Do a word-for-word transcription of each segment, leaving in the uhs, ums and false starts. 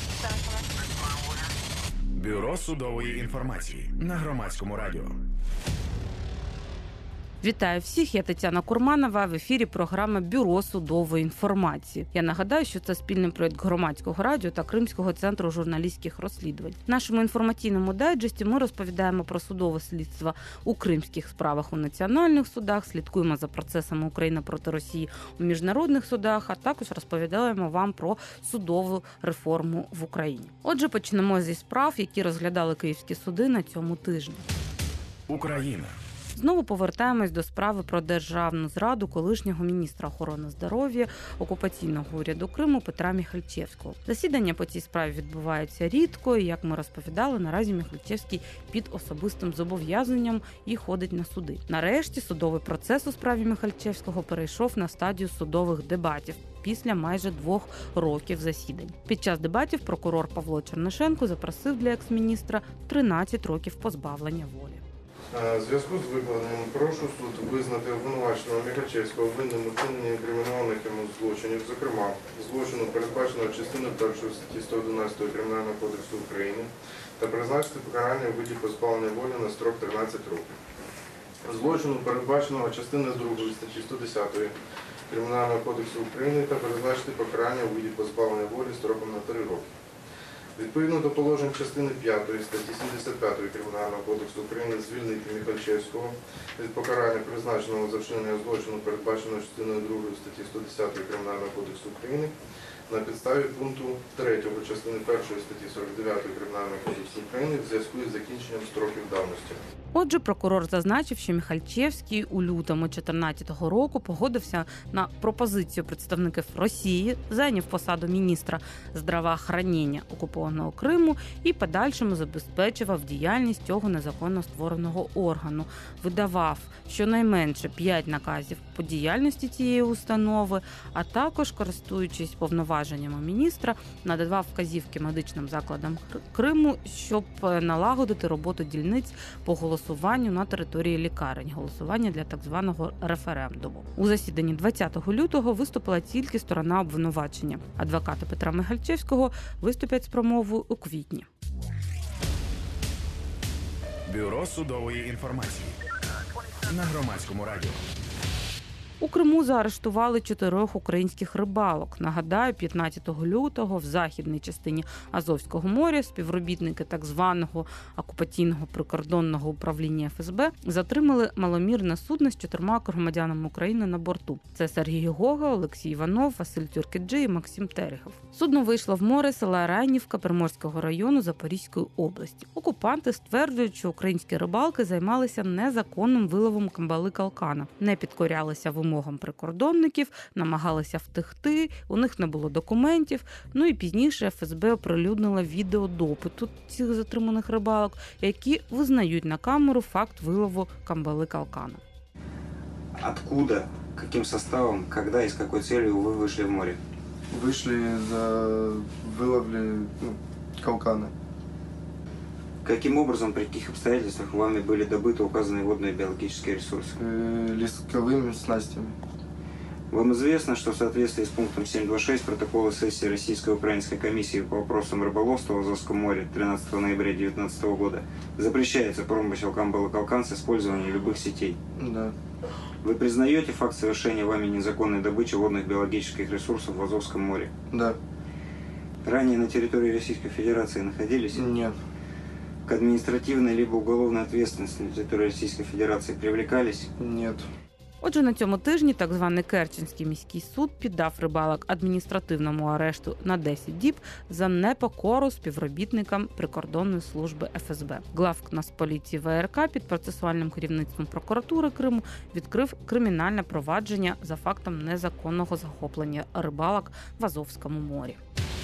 Бюро судової інформації на Громадському радіо. Вітаю всіх, я Тетяна Курманова, в ефірі програма «Бюро судової інформації». Я нагадаю, що це спільний проєкт Громадського радіо та Кримського центру журналістських розслідувань. В нашому інформаційному дайджесті ми розповідаємо про судове слідство у кримських справах у національних судах, слідкуємо за процесами України проти Росії у міжнародних судах, а також розповідаємо вам про судову реформу в Україні. Отже, почнемо зі справ, які розглядали київські суди на цьому тижні. Україна. Знову повертаємось до справи про державну зраду колишнього міністра охорони здоров'я окупаційного уряду Криму Петра Міхальчевського. Засідання по цій справі відбуваються рідко, і, як ми розповідали, наразі Міхальчевський під особистим зобов'язанням і ходить на суди. Нарешті судовий процес у справі Міхальчевського перейшов на стадію судових дебатів після майже двох років засідань. Під час дебатів прокурор Павло Чернишенко запросив для екс-міністра тринадцять років позбавлення волі. У зв'язку з викладенням прошу суд визнати обвинуваченого Міхальчевського винним у вчиненні інкримінованих йому злочинів, зокрема, злочину, передбаченого частиною першої статті сто одинадцять Кримінального кодексу України, та призначити покарання у виді позбавлення волі на строк тринадцять років. Злочину, передбаченого частиною другої статті сто десять Кримінального кодексу України, та призначити покарання у виді позбавлення волі строком на три роки. Відповідно до положень частини п'ятої статті сімдесят п'ять Кримінального кодексу України звільнити Міхальчевського від покарання, призначеного за вчинення злочину, передбаченого частиною другої статті сто десять Кримінального кодексу України, на підставі пункту третього частини першої статті сорок дев'ять Кримінального кодексу України в зв'язку із закінченням строків давності. Отже, прокурор зазначив, що Міхальчевський у лютому дві тисячі чотирнадцятого року погодився на пропозицію представників Росії, зайняв посаду міністра здравоохранення окупованого Криму і подальшому забезпечував діяльність цього незаконно створеного органу, видавав щонайменше п'ять наказів по діяльності цієї установи, а також, користуючись повноваженнями міністра, надавав вказівки медичним закладам Криму, щоб налагодити роботу дільниць по голосуванню на території лікарень, голосування для так званого референдуму. У засіданні двадцятого лютого виступила тільки сторона обвинувачення. Адвокати Петра Міхальчевського виступлять з промовою у квітні. Бюро судової інформації на Громадському радіо. У Криму заарештували чотирьох українських рибалок. Нагадаю, п'ятнадцятого лютого в західній частині Азовського моря співробітники так званого окупаційного прикордонного управління еф ес бе затримали маломірне судно з чотирма громадянами України на борту. Це Сергій Гога, Олексій Іванов, Василь Тюркіджи і Максим Терехов. Судно вийшло в море села Райнівка Приморського району Запорізької області. Окупанти стверджують, що українські рибалки займалися незаконним виловом камбали-калкана, не підкорялися вимогам прикордонників, намагалися втекти, у них не було документів. Ну і пізніше еф ес бе оприлюднила відео допиту цих затриманих рибалок, які визнають на камеру факт вилову камбали-калкана. Откуда, каким составом, когда и с какой целью вы вышли в море? Вышли за выловли ну, калкана. Каким образом, при каких обстоятельствах вами были добыты указанные водные биологические ресурсы? Э, лесковыми снастями. Вам известно, что в соответствии с пунктом семь двадцать шесть протокола сессии Российско-Украинской комиссии по вопросам рыболовства в Азовском море тринадцатого ноября две тысячи девятнадцатого года запрещается промысел камбалы-калкан с использованием любых сетей? Да. Вы признаете факт совершения вами незаконной добычи водных биологических ресурсов в Азовском море? Да. Ранее на территории Российской Федерации находились? Нет. К административной либо уголовной ответственности на территории Российской Федерации привлекались? Нет. Отже, на цьому тижні так званий Керченський міський суд піддав рибалок адміністративному арешту на десять діб за непокору співробітникам прикордонної служби еф ес бе. Главк Нацполіції ве ер ка під процесуальним керівництвом прокуратури Криму відкрив кримінальне провадження за фактом незаконного захоплення рибалок в Азовському морі.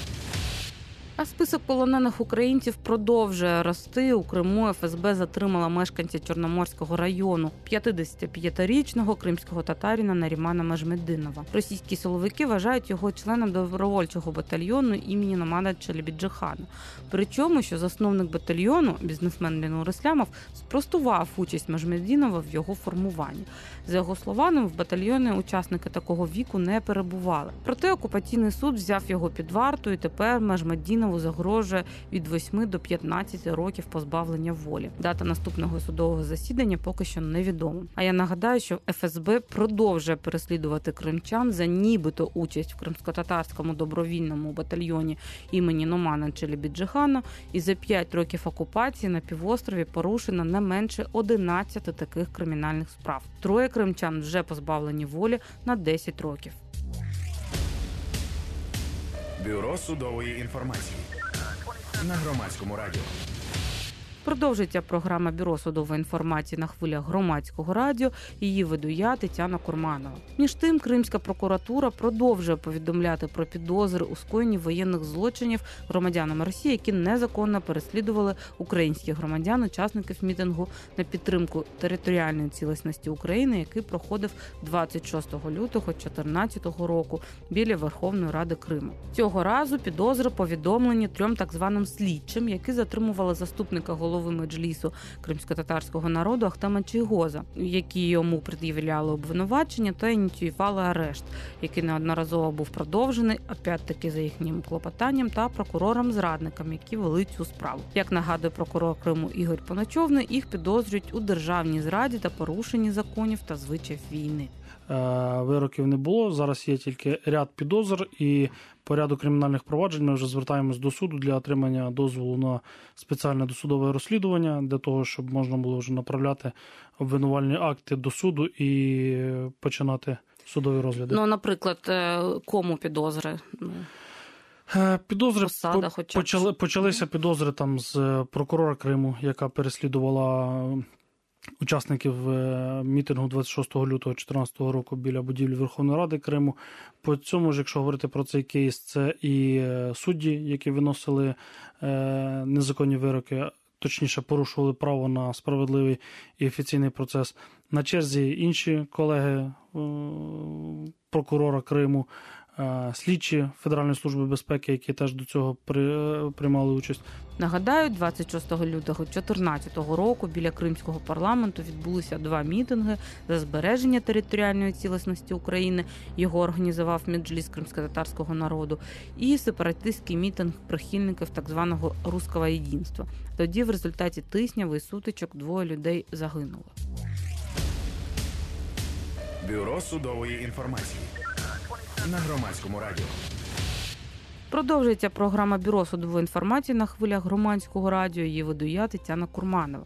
А список полонених українців продовжує рости. У Криму еф ес бе затримала мешканця Чорноморського району п'ятдесятип'ятирічного кримського татарина Нарімана Межмеддинова. Російські силовики вважають його членом добровольчого батальйону імені Намада Челебіджихана. Причому, що засновник батальйону, бізнесмен Ленур Ислямов, спростував участь Межмеддинова в його формуванні. За його словами, в батальйоні учасники такого віку не перебували. Проте окупаційний суд взяв його під варту, і тепер Межмеддинов Курманову загрожує від восьми до п'ятнадцяти років позбавлення волі. Дата наступного судового засідання поки що невідома. А я нагадаю, що еф ес бе продовжує переслідувати кримчан за нібито участь в кримсько-татарському добровільному батальйоні імені Номана Челебіджихана, і за п'ять років окупації на півострові порушено не менше одинадцяти таких кримінальних справ. Троє кримчан вже позбавлені волі на десять років. Бюро судової інформації на Громадському радіо. Продовжується програма Бюро судової інформації на хвилях Громадського радіо. Її веду я, Тетяна Курманова. Між тим, Кримська прокуратура продовжує повідомляти про підозри у скоєнні воєнних злочинів громадянам Росії, які незаконно переслідували українських громадян, учасників мітингу на підтримку територіальної цілісності України, який проходив двадцять шостого лютого дві тисячі чотирнадцятого року біля Верховної Ради Криму. Цього разу підозри повідомлені трьом так званим слідчим, які затримували заступника голови голови Меджлісу кримсько-татарського народу Ахтема Чийгоза, які йому пред'являли обвинувачення та ініціювали арешт, який неодноразово був продовжений, опять-таки за їхнім клопотанням, та прокурорам-зрадникам, які вели цю справу. Як нагадує прокурор Криму Ігор Поночовний, їх підозрюють у державній зраді та порушенні законів та звичаїв війни. Вироків не було, зараз є тільки ряд підозр і по ряду кримінальних проваджень ми вже звертаємось до суду для отримання дозволу на спеціальне досудове розслідування, для того, щоб можна було вже направляти обвинувальні акти до суду і починати судові розгляди. Ну, наприклад, кому підозри? Підозри Посада, по, почали, почалися підозри там з прокурора Криму, яка переслідувала учасників мітингу двадцять шостого лютого дві тисячі чотирнадцятого року біля будівлі Верховної Ради Криму. По цьому ж, якщо говорити про цей кейс, це і судді, які виносили незаконні вироки, точніше порушували право на справедливий і офіційний процес. На черзі інші колеги прокурора Криму, слідчі Федеральної служби безпеки, які теж до цього при, приймали участь. Нагадаю, двадцять шостого лютого дві тисячі чотирнадцятого року біля Кримського парламенту відбулися два мітинги за збереження територіальної цілісності України. Його організував Меджліс кримсько-татарського народу. І сепаратистський мітинг прихильників так званого «Руського єдинства». Тоді в результаті тисняв і сутичок двоє людей загинуло. Бюро судової інформації на Громадському радіо. Продовжується програма Бюро судової інформації на хвилях Громадського радіо. Її веду я, Тетяна Курманова.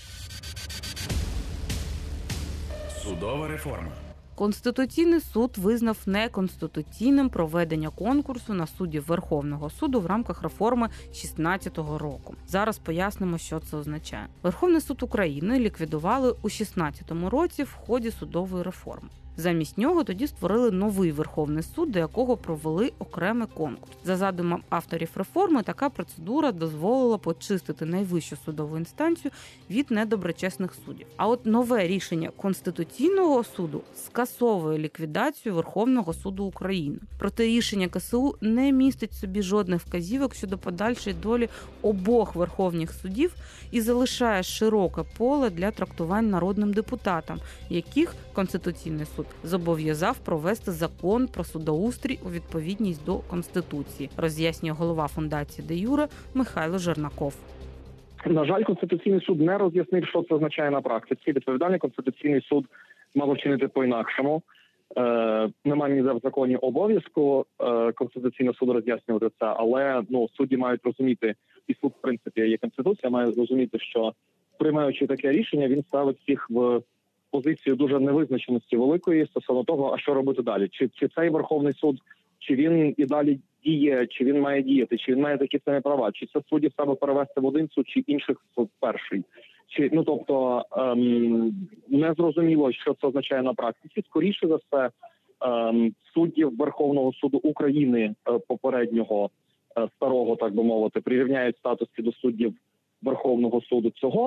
Судова реформа. Конституційний суд визнав неконституційним проведення конкурсу на суддів Верховного суду в рамках реформи шістнадцятого року. Зараз пояснимо, що це означає. Верховний суд України ліквідували у шістнадцятому році в ході судової реформи. Замість нього тоді створили новий Верховний суд, до якого провели окремий конкурс. За задумом авторів реформи, така процедура дозволила почистити найвищу судову інстанцію від недоброчесних суддів. А от нове рішення Конституційного суду скасовує ліквідацію Верховного суду України. Проте рішення ка се у не містить собі жодних вказівок щодо подальшої долі обох верховних судів і залишає широке поле для трактувань народним депутатам, яких Конституційний суд зобов'язав провести закон про судоустрій у відповідність до Конституції, роз'яснює голова фундації «Де Юре» Михайло Жернаков. На жаль, Конституційний суд не роз'яснив, що це означає на практиці. Відповідальний Конституційний суд мав вчинити по-інакшому. Е, немає ніде в законі обов'язку е, Конституційного суду роз'яснювати це, але ну, судді мають розуміти, і суд, в принципі, є Конституція, має розуміти, що приймаючи таке рішення, він ставить всіх в позицію дуже невизначеності великої стосовно того, а що робити далі. Чи, чи цей Верховний суд, чи він і далі діє, чи він має діяти, чи він має такі самі права, чи це судді себе перевести в один суд, чи інших суд перший. Чи, ну, тобто, ем, не зрозуміло, що це означає на практиці. Скоріше за все, ем, суддів Верховного суду України е, попереднього, е, старого, так би мовити, прирівняють статусі до суддів Верховного суду цього.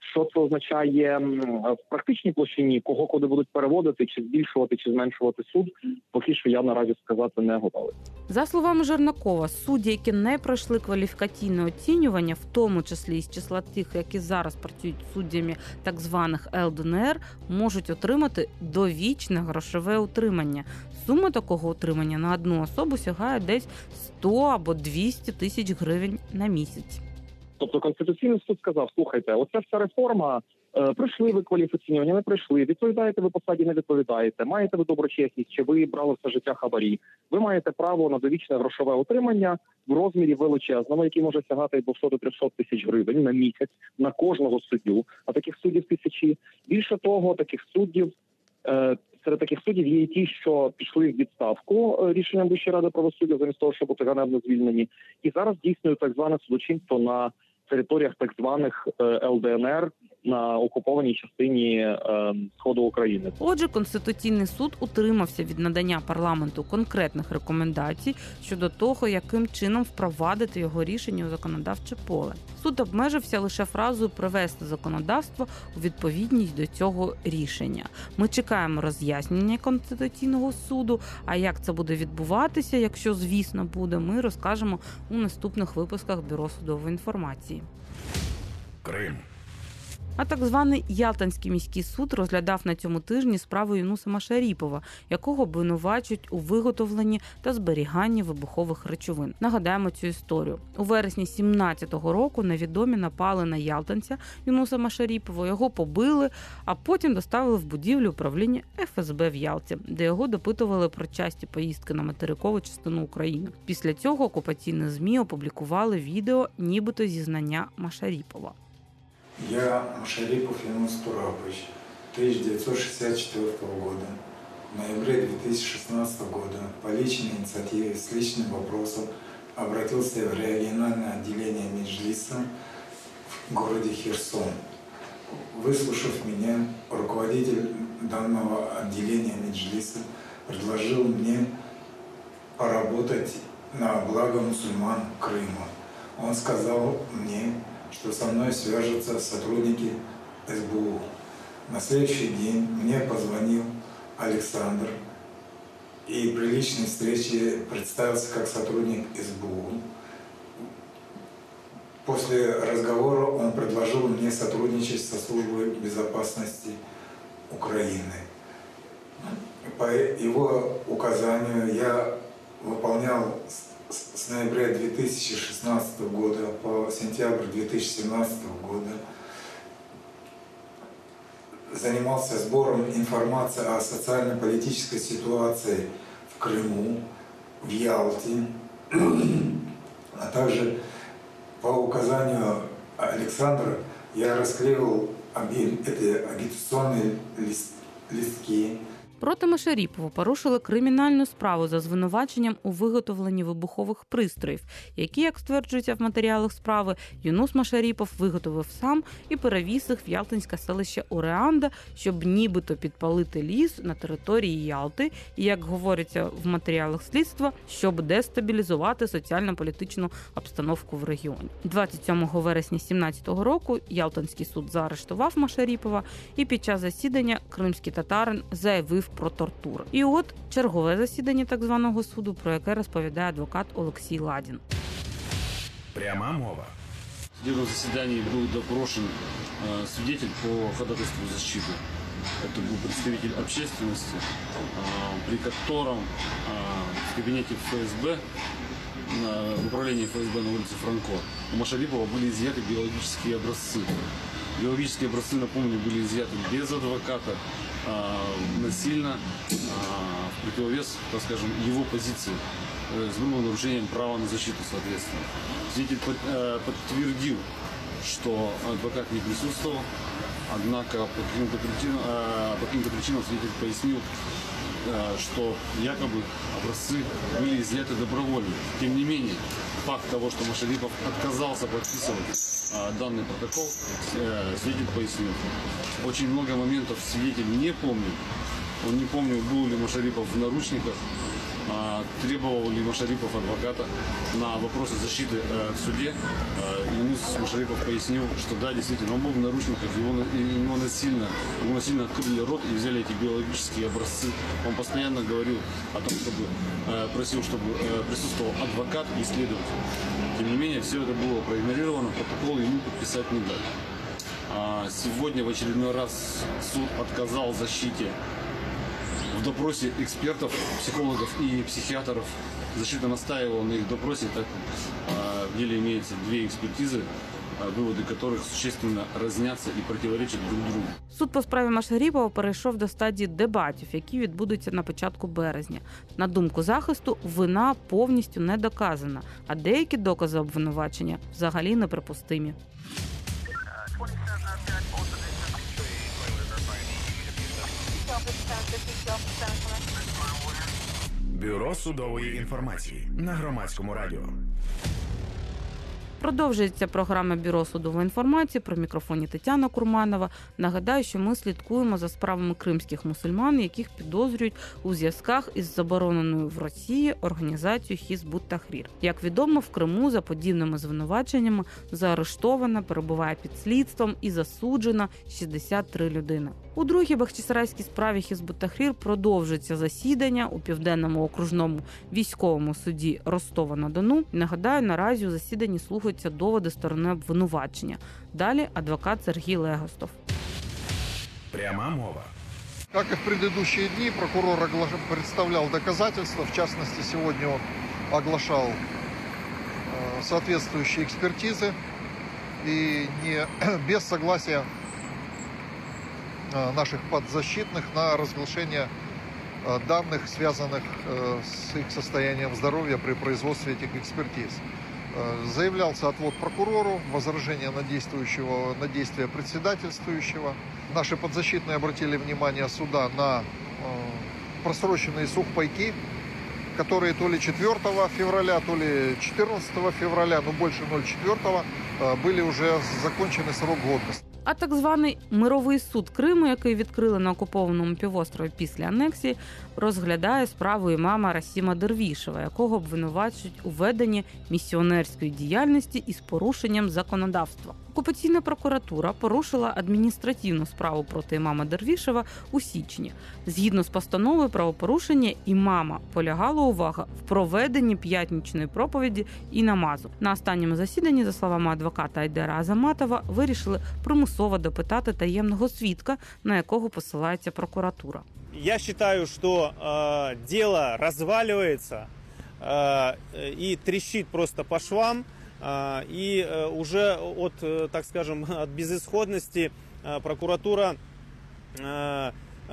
Що це означає в практичній площині, кого куди будуть переводити, чи збільшувати, чи зменшувати суд, поки що я наразі сказати не готовий. За словами Жернакова, судді, які не пройшли кваліфікаційне оцінювання, в тому числі із числа тих, які зараз працюють суддями так званих ел де ен ер, можуть отримати довічне грошове утримання. Сума такого утримання на одну особу сягає десь сто або двісті тисяч гривень на місяць. Тобто Конституційний суд сказав, слухайте, оця вся реформа, е, пройшли ви кваліфікаційні, не пройшли, відповідаєте ви посаді, не відповідаєте, маєте ви доброчесність, чи ви брали все життя хабарі, ви маєте право на довічне грошове утримання в розмірі величезному, який може сягати двісті до трьохсот тисяч гривень на місяць на кожного суддю, а таких суддів тисячі. Більше того, таких суддів, е, серед таких суддів є і ті, що пішли в відставку е, рішенням Вищої ради правосуддя, замість того, щоб бути ганебно звільнені, і зараз дійснюють так зване судочинство на територіях так званих ел де ен ер на окупованій частині е, сходу України. Отже, Конституційний суд утримався від надання парламенту конкретних рекомендацій щодо того, яким чином впровадити його рішення у законодавче поле. Суд обмежився лише фразою «привести законодавство у відповідність до цього рішення». Ми чекаємо роз'яснення Конституційного суду, а як це буде відбуватися, якщо, звісно, буде, ми розкажемо у наступних випусках Бюро судової інформації. Крим. А так званий Ялтинський міський суд розглядав на цьому тижні справу Юнуса Машаріпова, якого обвинувачують у виготовленні та зберіганні вибухових речовин. Нагадаємо цю історію. У вересні сімнадцятого року невідомі напали на ялтинця Юнуса Машаріпова, його побили, а потім доставили в будівлю управління еф ес бе в Ялті, де його допитували про часті поїздки на материкову частину України. Після цього окупаційні ЗМІ опублікували відео нібито зізнання Машаріпова. Я Машарипов Юнус Турапович, тысяча девятьсот шестьдесят четвёртого года. В ноябре две тысячи шестнадцатого года по личной инициативе с личным вопросом обратился в региональное отделение Меджлиса в городе Херсон. Выслушав меня, руководитель данного отделения Меджлиса предложил мне поработать на благо мусульман Крыма. Он сказал мне, что со мной свяжутся сотрудники эс бэ у. На следующий день мне позвонил Александр и при личной встрече представился как сотрудник эс бэ у. После разговора он предложил мне сотрудничать со службой безопасности Украины. По его указанию я выполнял с ноября две тысячи шестнадцатого года по сентябрь две тысячи семнадцатого года занимался сбором информации о социально-политической ситуации в Крыму, в Ялте, а также по указанию Александра я расклеивал эти агитационные листки. Проти Машаріпова порушили кримінальну справу за звинуваченням у виготовленні вибухових пристроїв, які, як стверджується в матеріалах справи, Юнус Машаріпов виготовив сам і перевіз їх в ялтинське селище Уреанда, щоб нібито підпалити ліс на території Ялти і, як говориться в матеріалах слідства, щоб дестабілізувати соціально-політичну обстановку в регіоні. двадцять сьомого вересня сімнадцятого року Ялтинський суд заарештував Машаріпова і під час засідання кримський татарин заявив про тортури. І от чергове засідання так званого суду, про яке розповідає адвокат Олексій Ладін. Пряма мова. В судебном заседании был допрошен э, свидетель по ходатайству защиты. Это был представитель общественности, э, при котором э, в кабинете эф эс бэ, э, в управлении эф эс бэ на улице Франко, у Машарипова были изъяты биологические образцы. Биологические образцы, напомню, были изъяты без адвоката, насильно, в противовес, так скажем, его позиции, с грубым нарушением права на защиту, соответственно. Свидетель подтвердил, что адвокат не присутствовал, однако по каким-то причинам, по каким-то причинам свидетель пояснил, что якобы образцы были изъяты добровольно. Тем не менее, факт того, что Машарипов отказался подписывать данный протокол, свидетель пояснил. Очень много моментов свидетель не помнит. Он не помнил, был ли Машарипов в наручниках, требовал ли Машарипов адвоката на вопросы защиты в суде. Ему Машарипов пояснил, что да, действительно, он был в наручниках, его, его, насильно, его насильно открыли рот и взяли эти биологические образцы. Он постоянно говорил о том, чтобы просил, чтобы присутствовал адвокат и следователь. Тем не менее, все это было проигнорировано, протокол ему подписать не дали. Сегодня в очередной раз суд отказал защите в допросе экспертов, психологов и психиатров. Защита настаивала на их допросе, так как в деле имеется две экспертизы, виводи которых существенно різняться і противоречать друг другу. Суд по справі Машаріпова перейшов до стадії дебатів, які відбудуться на початку березня. На думку захисту, вина повністю не доказана, а деякі докази обвинувачення взагалі неприпустимі. Бюро судової інформації на Громадському радіо. Продовжується програма Бюро судової інформації, при мікрофоні Тетяна Курманова. Нагадаю, що ми слідкуємо за справами кримських мусульман, яких підозрюють у зв'язках із забороненою в Росії організацією Хізбут Тахрір. Як відомо, в Криму за подібними звинуваченнями заарештована, перебуває під слідством і засуджена шістдесят три людини. У другій бахчисарайській справі Хізбут Тахрір продовжується засідання у Південному окружному військовому суді Ростова-на-Дону. Нагадаю, наразі у засіданні слухаються доводи сторони обвинувачення. Далі адвокат Сергій Легостов. Пряма мова. Как и в предыдущие дни, прокурор представлял доказательства. В частности, сегодня он оглашал соответствующие экспертизы и не без согласия наших подзащитных на разглашение данных, связанных с их состоянием здоровья при производстве этих экспертиз. Заявлялся отвод прокурору, возражение на, действующего, на действия председательствующего. Наши подзащитные обратили внимание суда на просроченные сухпайки, которые то ли четвёртого февраля, то ли четырнадцатого февраля, но больше ноль четвёртого, были уже закончены срок годности. А так званий мировий суд Криму, який відкрили на окупованому півострові після анексії, розглядає справу імама Расіма Дервішева, якого обвинувачують у веденні місіонерської діяльності із порушенням законодавства. Окупаційна прокуратура порушила адміністративну справу проти імама Дервішева у січні. Згідно з постановою, правопорушення імама полягало, увага, в проведенні п'ятничної проповіді і намазу. На останньому засіданні, за словами адвоката Айдера Азаматова, вирішили примусово допитати таємного свідка, на якого посилається прокуратура. Я считаю, что э, дело разваливается э, и трещит просто по швам, э, и э, уже от, э, так скажем, от безысходности э, прокуратура э,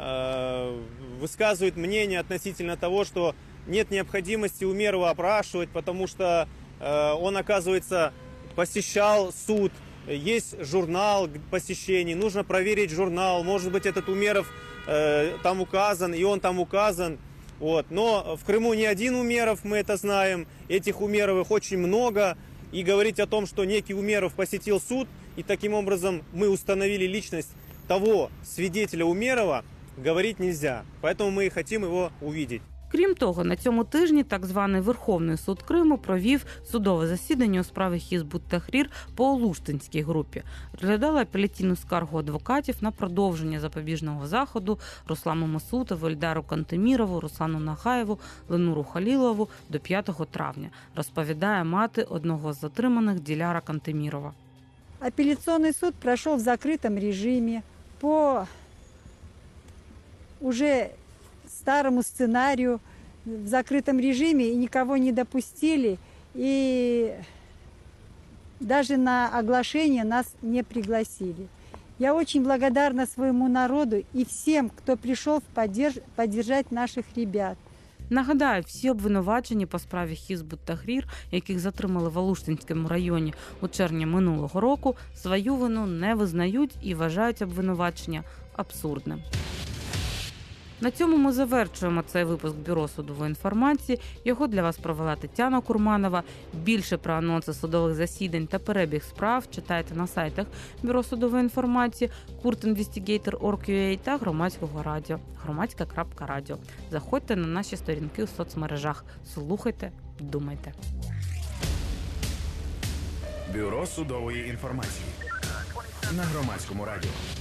э, высказывает мнение относительно того, что нет необходимости Умерова опрашивать, потому что э, он, оказывается, посещал суд, есть журнал посещений, нужно проверить журнал, может быть, этот Умеров там указан, и он там указан. Вот. Но в Крыму не один Умеров, мы это знаем. Этих Умеровых очень много. И говорить о том, что некий Умеров посетил суд, и таким образом мы установили личность того свидетеля Умерова, говорить нельзя. Поэтому мы и хотим его увидеть. Крім того, на цьому тижні так званий Верховний суд Криму провів судове засідання у справі Хізбут Тахрір по Олуштинській групі. Розглядала апеляційну скаргу адвокатів на продовження запобіжного заходу Руслану Масутову, Ельдару Кантемірову, Руслану Нахаєву, Ленуру Халілову до п'ятого травня, розповідає мати одного з затриманих Диляра Кантемірова. Апелляционный суд прошел в закрытом режиме по уже старому сценарию, в закрытом режиме, и никого не допустили, и даже на оглашение нас не пригласили. Я очень благодарна своему народу и всем, кто пришел поддерж... поддержать наших ребят. Нагадаю, всі обвинувачені по справі Хізбут Тахрір, яких затримали в Алуштинському районі у червні минулого року, свою вину не визнають і вважають обвинувачення абсурдним. На цьому ми завершуємо цей випуск Бюро судової інформації. Його для вас провела Тетяна Курманова. Більше про анонси судових засідань та перебіг справ читайте на сайтах Бюро судової інформації, курт інвестігейтор крапка орг крапка ю а та Громадського радіо, громадська крапка радіо. Заходьте на наші сторінки у соцмережах. Слухайте, думайте. Бюро судової інформації на Громадському радіо.